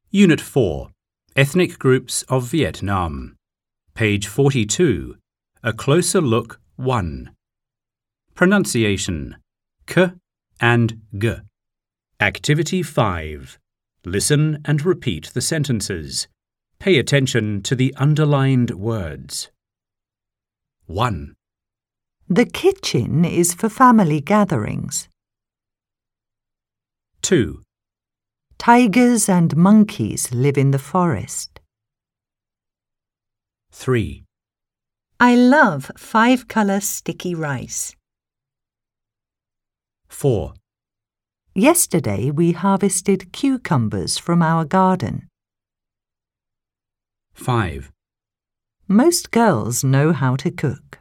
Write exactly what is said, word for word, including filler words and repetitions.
Unit four, Ethnic Groups of Vietnam. Page forty-two, A Closer Look one. Pronunciation, K and G. Activity five. Listen and repeat the sentences. Pay attention to the underlined words. one. The kitchen is for family gatherings. two. Tigers and monkeys live in the forest. three. I love five-colour sticky rice. four. Yesterday we harvested cucumbers from our garden. five. Most girls know how to cook.